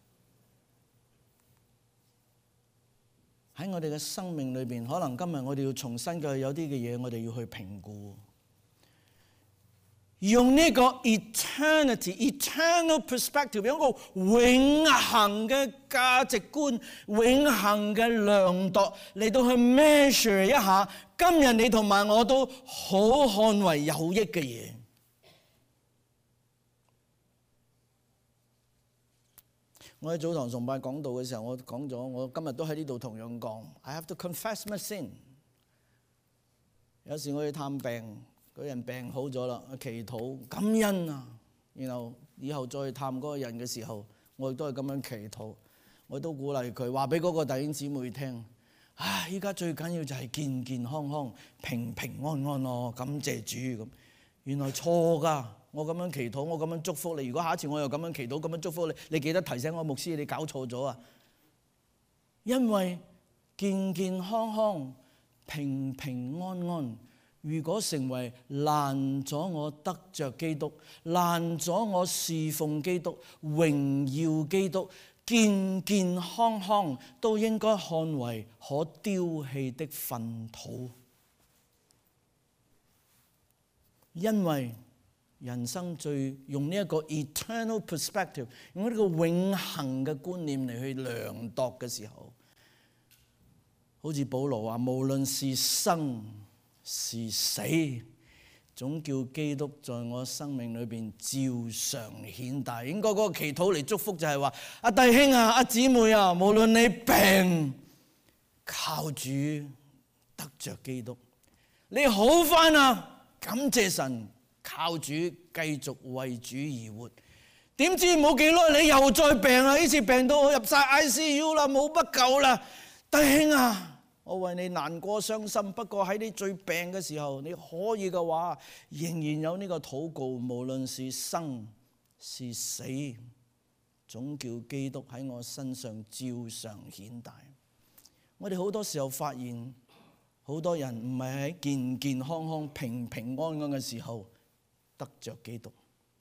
喺我哋嘅生命裏邊，可能今日我哋要重新嘅有啲嘅嘢，我哋要去評估，用呢個 eternal perspective， 有一個永恆嘅價值觀、永恆嘅量度嚟到去 measure 一下，今日你同埋我都好看為有益嘅嘢。我喺早堂崇拜講道嘅時候，我講咗，我今日都喺呢度同樣講 I have to confess my sin。 有時我去探病，嗰人病好咗啦，祈禱感恩啊，然後以後再去探嗰個人嘅時候，我亦都係咁樣祈禱，我都鼓勵佢話俾嗰個弟兄姊妹聽，唉，依家最緊要就係健健康康、平平安安咯，感謝主咁。原來錯㗎。我咁樣祈禱，我咁樣祝福你。如果下一次我又咁樣祈禱，咁樣祝福你，你記得提醒我牧師，你搞錯咗啊！因為健健康康、平平安安，如果成為攔咗我得着基督、攔咗我侍奉基督、榮耀基督、 健健康康，都應該看為可丟棄的糞土。因為人生最用呢一個 eternal perspective， 用呢個永恆嘅觀念嚟去量度嘅時候，好似保羅話，無論是生是死，總叫基督在我生命裏邊照常顯大。應該嗰個祈禱嚟祝福就係話：阿弟兄啊，阿姊妹啊，無論你病，靠主得着基督；你好返啊，感謝神，靠主繼續為主而活。點知冇幾耐你又再病啦，呢次病到我入晒 ICU 啦，冇乜救啦。弟兄啊，我為你難過傷心，不過喺你最病嘅時候，你可以嘅話，仍然有呢個禱告，無論是生是死，總叫基督喺我身上照常顯大。我哋好多時候發現，好多人唔係喺健健康康、平平安安嘅時候得着基督。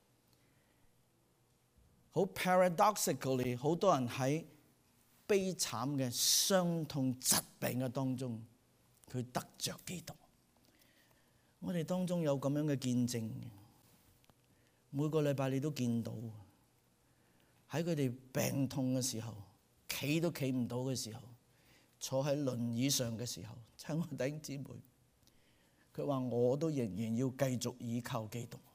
好 paradoxically， 好多人喺悲慘嘅傷痛疾病嘅當中，佢得着基督。我哋當中有咁樣嘅見證，每個禮拜你都見到，喺佢哋病痛嘅時候，企都企唔到嘅時候，坐喺輪椅上嘅時候，親愛弟兄姊妹，佢話我都仍然要繼續依靠基督。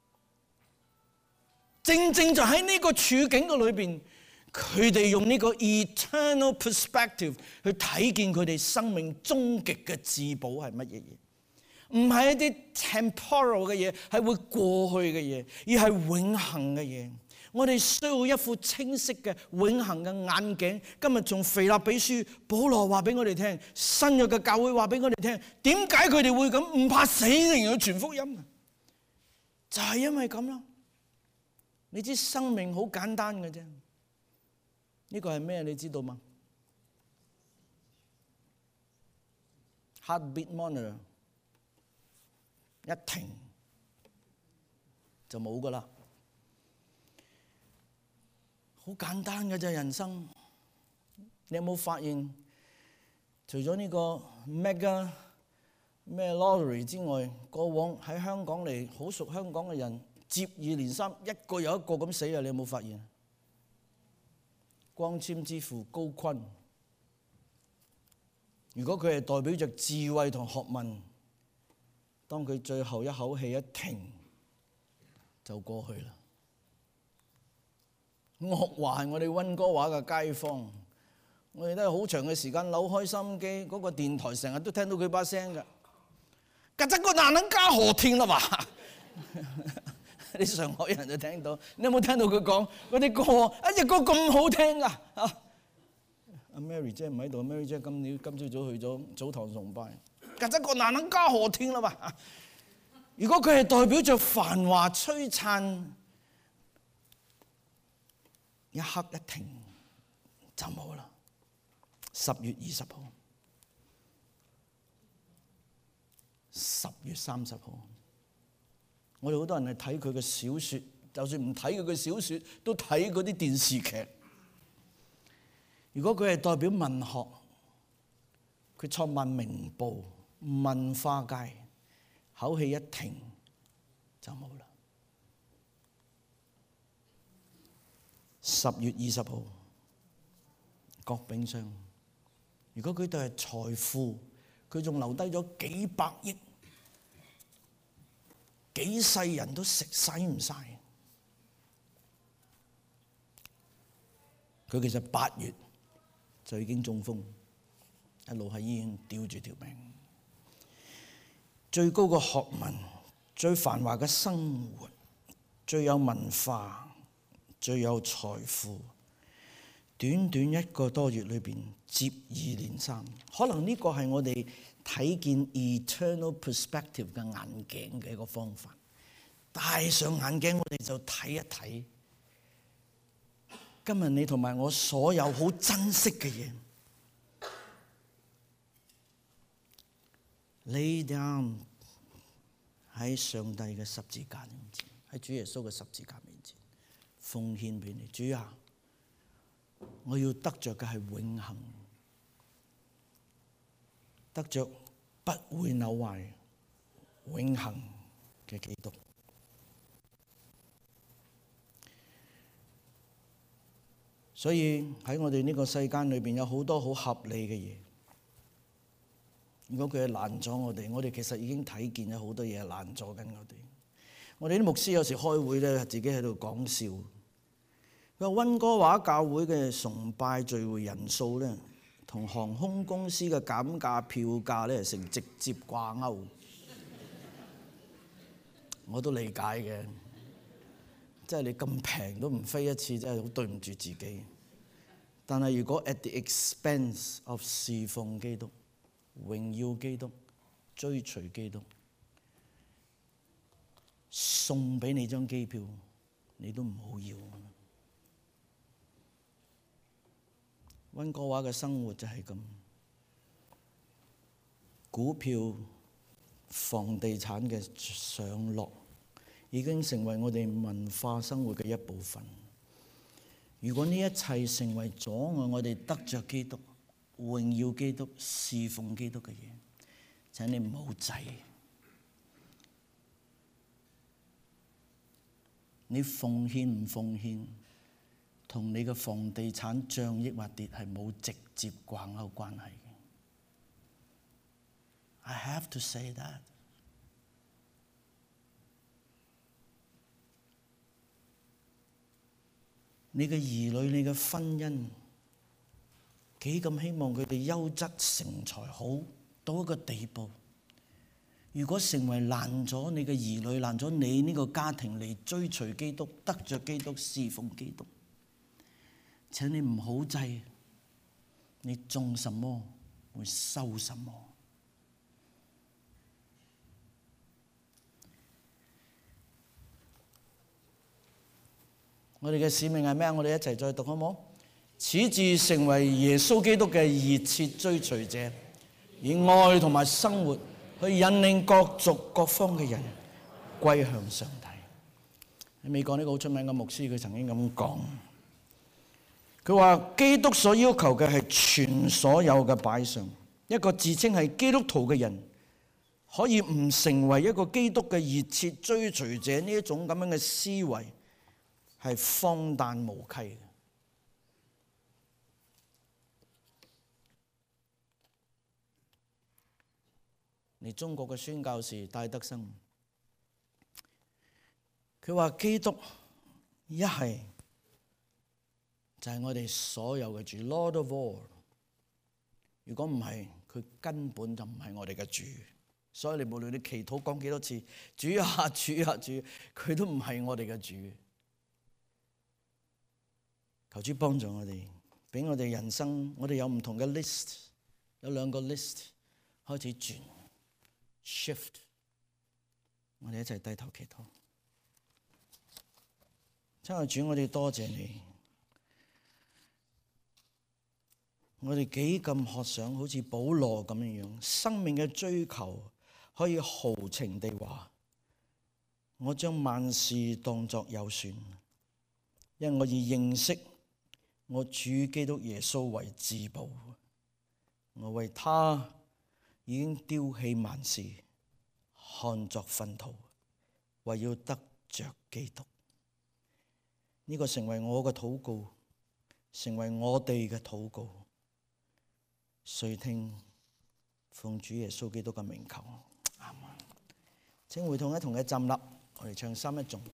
正正就喺呢個處境嘅裏邊，佢哋用呢個 eternal perspective 去睇見佢哋生命終極嘅至寶係乜嘢嘢？唔係一啲 temporal 嘅嘢，係會過去嘅嘢，而係永恆嘅嘢。我哋需要一副清晰嘅永恆嘅眼鏡。今日從腓立比書，保羅話俾我哋聽，新約嘅教會話俾我哋聽，點解佢哋會咁唔怕死仍然去傳福音？就係因為咁咯。你知生命好簡單嘅啫。呢個係咩？你知道嗎？ Heartbeat monitor 一停就冇噶啦，好簡單嘅啫。人生你有冇發現？除咗呢個 mega 咩 lottery 之外，過往喺香港嚟好熟香港嘅人接二連三一個又一個咁死啊！你有冇發現？光纖之父高錕，如果佢係代表着智慧同學問，當佢最後一口氣一停，就過去啦。岳華係我哋溫哥華嘅街坊，我哋都係好長嘅時間扭開心機，嗰個電台成日都聽到佢把聲㗎。曱甴個哪能加河天啦嘛？啲上海人就聽到，你有冇聽到佢講嗰啲歌？一隻歌咁好聽㗎！阿 Mary 姐唔喺度 ，Mary 姐今朝早去咗早堂崇拜。曱甴個哪能加河天啦嘛？如果佢係代表着繁華璀璨，一刻一停就冇啦。10月20號，10月30號。我哋好多人係睇佢嘅小説，就算唔睇佢嘅小説，都睇嗰啲電視劇。如果佢係代表文學，佢創辦明報、文化界，口氣一停就冇啦。10月20號，郭炳湘。如果佢哋係財富，佢仲留低咗幾百億。幾世人都食使唔晒，佢其實8月就已經中風，一路喺醫院吊住條命。最高嘅學問，最繁華嘅生活，最有文化，最有財富，短短1個多月裏邊接二連三，可能呢個係我哋睇見 eternal perspective 嘅眼鏡嘅一個方法。戴上眼鏡，我哋就睇一睇今日你同埋我所有好珍惜嘅嘢。Lay down 喺上帝嘅十字架面前，喺主耶穌嘅十字架面前奉獻俾你。主啊， 我要得着嘅係永恆，得着不會朽壞、永恆嘅基督。所以喺我哋呢個世間裏邊有好多好合理嘅嘢，如果佢係攔咗我哋其實已經睇見有好多嘢係攔咗緊我哋。我哋啲牧師有時開會咧，自己喺度講笑。佢話溫哥華教會嘅崇拜聚會人數咧，同航空公司嘅減價票價咧成直接掛鈎。我都理解嘅，即係你咁平都唔飛一次，真係好對唔住自己。但係如果 at the expense of 侍奉基督、榮耀基督、追隨基督，送俾你張機票，你都唔好要。溫哥華嘅生活就係咁，股票、房地產嘅上落已經成為我哋文化生活嘅一部分。如果呢一切成為阻礙我哋得着基督、榮耀基督、侍奉基督嘅嘢，請你唔好制。你奉獻唔奉獻，同你嘅房地產漲抑或跌係冇直接掛鈎關係嘅。I have to say that。你嘅兒女、你嘅婚姻，幾咁希望佢哋優質成才好到一個地步。如果成為攔咗你嘅兒女、攔咗你呢個家庭嚟追隨基督、得着基督、侍奉基督，請你唔好制，你種什麼會收什麼。我哋嘅使命係咩？我哋一齊再讀好冇？此致成為耶穌基督嘅熱切追隨者，以愛同埋生活去引領各族各方嘅人歸向上帝。喺美國呢個好出名嘅牧師，佢曾經咁講，佢話基督所要求嘅係全所有嘅擺上。一個自稱係基督徒嘅人，可以唔成為一個基督嘅熱切追隨者，呢一種咁樣嘅思維係荒誕無稽嘅。你中國嘅宣教士戴德生，佢話基督一係就係我哋所有嘅主 ，Lord of all。如果唔係，佢根本就唔係我哋嘅主。所以你無論你祈禱講幾多次，主啊主啊主，佢都唔係我哋嘅主。求主幫助我哋，俾我哋人生，我哋有唔同嘅 list， 有兩個 list 開始轉 shift。我哋一齊低頭祈禱。親愛主，我哋多謝你。我哋幾咁渴想，好似保羅咁樣，生命嘅追求可以豪情地話：我將萬事當作有損，因為我已認識我主基督耶穌為至寶。我為他已經丟棄萬事，看作糞土，為要得着基督。呢個成為我嘅禱告，成為我哋嘅禱告。垂聽奉主耶穌基督嘅名求，阿們。請會同一同嘅站立，我哋唱三一頌。